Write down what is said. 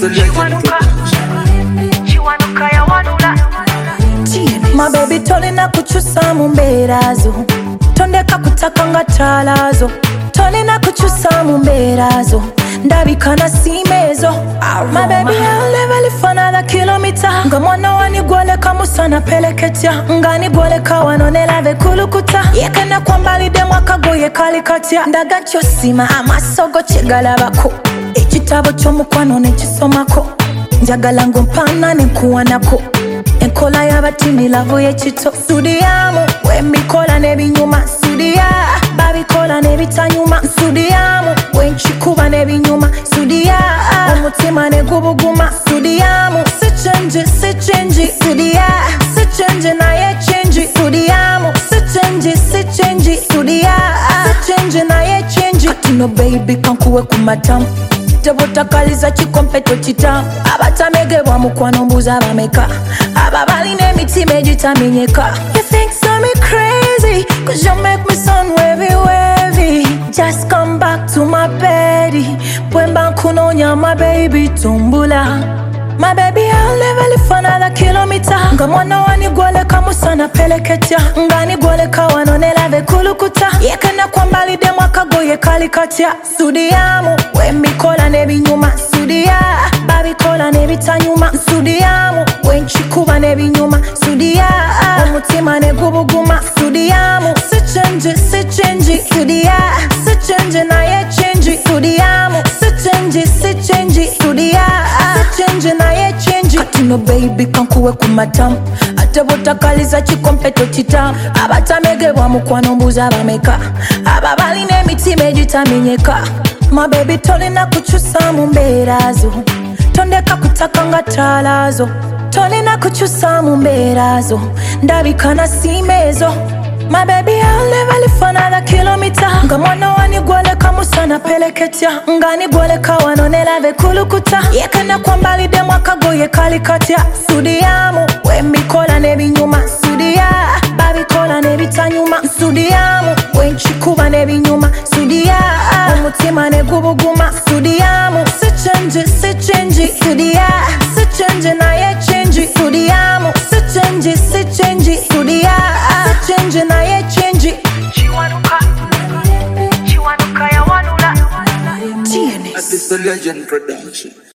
the legend production. My baby tolina kuchusa mumberazo, tondeka kutakanga talazo. Tolina kuchusa mumberazo, ndabikana simezo. My baby I'll never live for another kilometer. Nga mwana wani gwole kamusana peleketya. Ngani gwole kawanonela ve kulukuta. Yekana kwa mbali demwa kagoye kalikatia. Ndaga chosima amasogo chegala bako. Echitabo chomukwano nechisomako. Njagala ngompana nekuwa nako. Enkola yabatimi lavo yechito. Sudiamu, wembikola nebinyuma. Sudia, babikola nebitanyuma. Sudiamu, wenchikuba nebinyuma. Sudia, omutima negubuguma. Sudiamu, sichenji. Sudia, sichenji na ye chenji. Sudiamu, sichenji. Sudia, sichenji na ye chenji. Katino baby kankuwe kumatamu. Tebotakaliza chikompeto chitamu. Abatamege wa mukwano mbuza bameka. Ababali n'emitima egitamenyeka. You think so me crazy, cause you make me sound wavy. Just come back to my bedi. Pwemba kunonya my baby tumbula. My baby I'll never live for another kilometer. Nga mwana wani gwole kamusana peleketya. Ngani gwole kawanonela ve kulukuta. Yekana kwa mbali demwa kagoye kalikatia. Sudiamu, wembikola nebinyuma. Sudia, babikola nebitanyuma. Sudiamu, wenchikuba nebinyuma. Sudia, omutima negubuguma. Sudiamu, sichenji. Sudia, sichenji na ye chenji. Sudiamu, sichenji. Sudia, sichenji na ye chenji. Katino baby kankuwe kumatamu. Atebotakaliza chikompeto chitamu. Abatamege wa mukwano mbuza bameka. Ababali n'emitima egitamenyeka. My baby tolina kuchusa mumberazo, tondeka kutakanga talazo. Tolina kuchusa mumberazo, ndabikana simezo. My baby I'll never live for another kilometer. Nga mwana wani gwole kamusana peleketya. Ngani gwole kawanonela ve kulukuta. Yekana kwa mbali demwa kagoye kalikatia. Sudiamu, wembikola nebinyuma. Sudia, babikola nebitanyuma. Sudiamu, wenchikuba nebinyuma. Sudia, omutima negubuguma. Sudiamu, sichenji. Sudia, sichenji na ye chenji. Sudiamu, sichenji. Sudia, sichenji na ye chenji. Chiwanuka ya wanula. TNS. This the legend production.